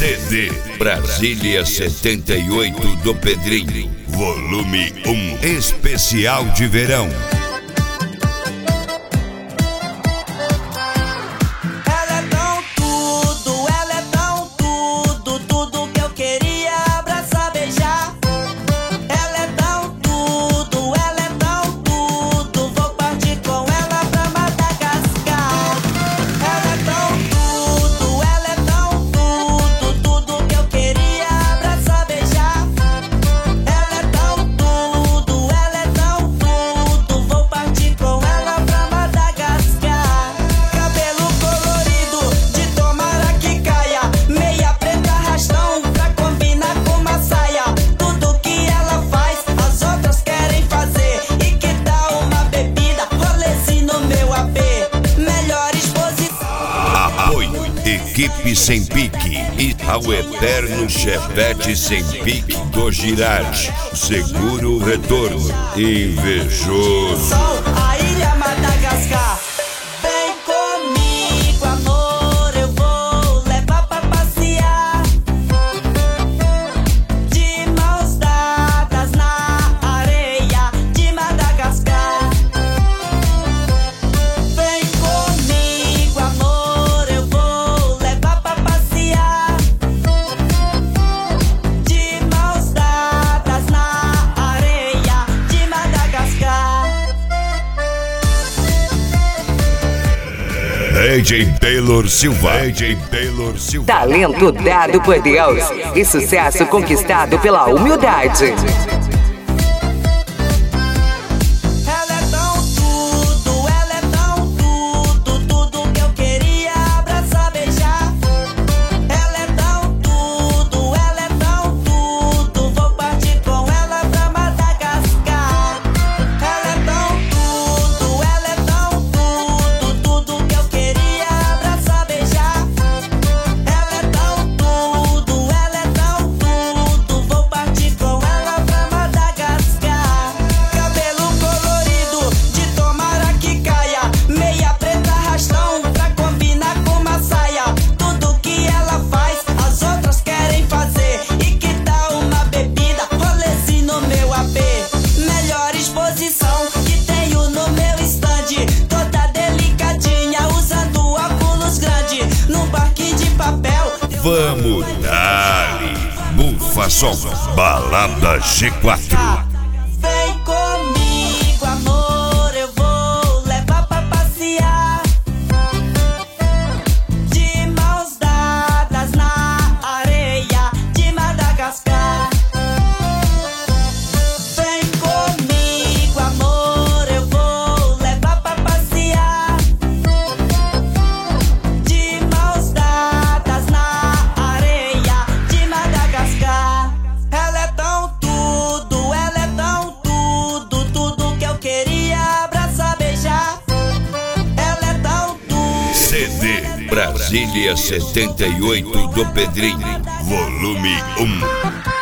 CD Brasília 78 do Pedrinho, volume 1, especial de verão. Equipe Sem Pique e ao eterno Chevette Sem Pique do Girardi. Seguro retorno. Invejoso. A ilha Madagascar. Vem comigo, amor, eu vou levar pra passear. De mãos dadas na areia de Madagascar. Vem comigo, amor, eu vou levar pra passear. De mãos dadas na areia de Madagascar. AJ Taylor Silva. Talento dado por Deus e sucesso conquistado pela humildade. Vamos dar-lhe Bufa Som, Balada G4. Vem comigo, amor, eu vou levar pra passear. De mãos dadas na areia de Madagascar. Vem comigo, amor, eu vou levar pra passear. De mãos dadas na areia de Madagascar. Ela é tão tudo que eu queria abraçar, beijar. Ela é tão tudo. CD Brasília 78 do Pedrinho, volume 1.